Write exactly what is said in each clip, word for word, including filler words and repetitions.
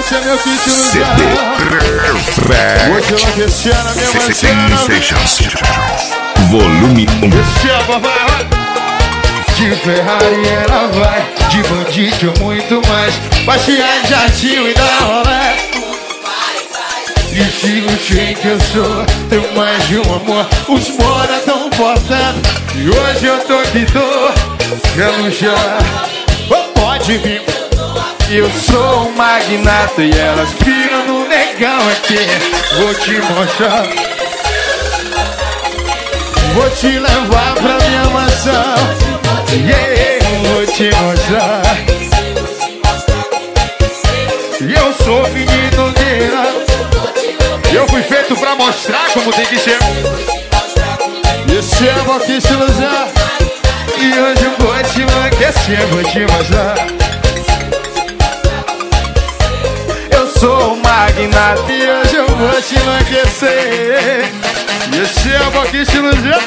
esse é meu kit C D ilusão. Vou te enlouquecer na minha mansão. Volume um. Esse é papai. De Ferrari ela vai, de bandido muito mais. Passear de jatinho e dar rolé. Estilo cheio que eu sou, tenho mais de um amor. Os mora tão portando e hoje eu tô que tô. Quero chorar, oh, pode vir. Eu sou um magnata e elas piram no negão aqui. Vou te mostrar, vou te levar pra minha mansão. Yeah, vou te mostrar. Eu sou menino guerreiro. Eu fui feito pra mostrar como tem que ser. Esse é o Boquice Ilusão. E hoje eu vou te enlouquecer, vou te mostrar. Eu sou o magnata e hoje eu vou te enlouquecer. Esse é o Boquice Ilusão.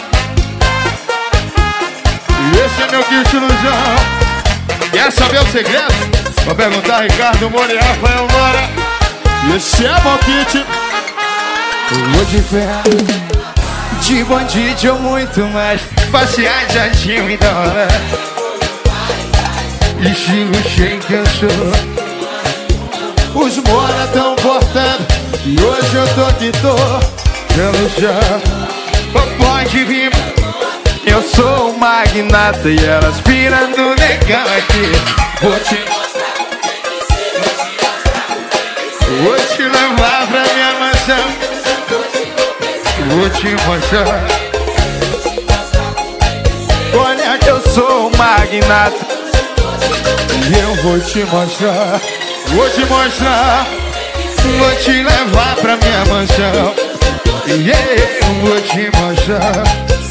E esse é meu kit ilusão. Quer saber o segredo? Vou perguntar a Ricardo Moura e Rafael Moura. E esse é meu kit. Eu vou de Ferrari, de bandido ou muito mais. Passear de jatinho e dólar. Estilo cheio que eu sou. Os mora tão portando e hoje eu tô que tô. Pelo chão, pode vir. Eu sou um magnata e elas piram no negão aqui. Vou te Vou te levar pra minha mansão. Vou te mostrar. Olha que eu sou um magnata e eu vou te mostrar. Vou te mostrar. Vou te levar pra minha mansão. E eu vou te mostrar.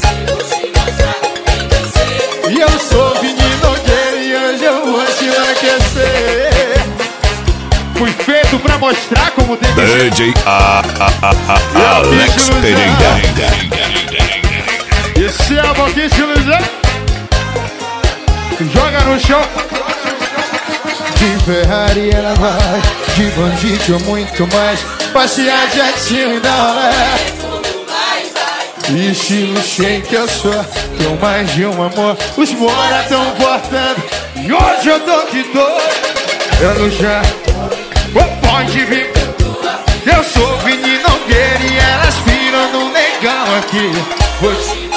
E eu sou menino dele e hoje eu vou te enlouquecer. Fui feito pra mostrar como tem que ser. D J A, A, A, A, Alex Pereira. Esse é o Boquice Ilusão. Joga no chão. De Ferrari ela vai, de bandido ou muito mais. Passear de jatinho e dar rolé. Estilo cheio que eu sou, tenho mais de um amor. Os mora tão portando e hoje eu tô que tô. Eu no chão, oh, pode vir. Eu sou menino Nogueira e elas viram no negão aqui. Vou te,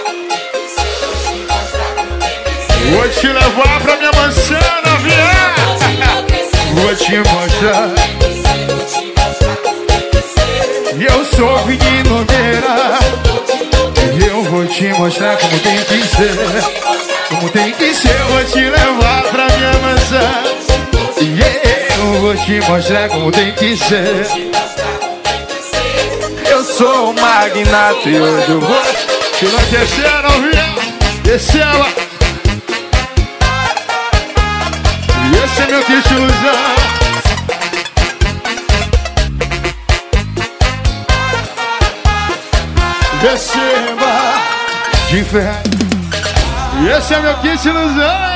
vou te levar pra minha mansão, novinha. Vou te mostrar. Eu sou menino Nogueira. Eu vou te mostrar como tem que ser. Como tem que ser, vou te levar pra minha mansão. E eu vou te mostrar como tem que ser. Eu sou o magnata e hoje eu vou te enlouquecer, novinha. Esse é ela. E esse é meu kit ilusão. Receba de fé. E esse é meu kit ilusão.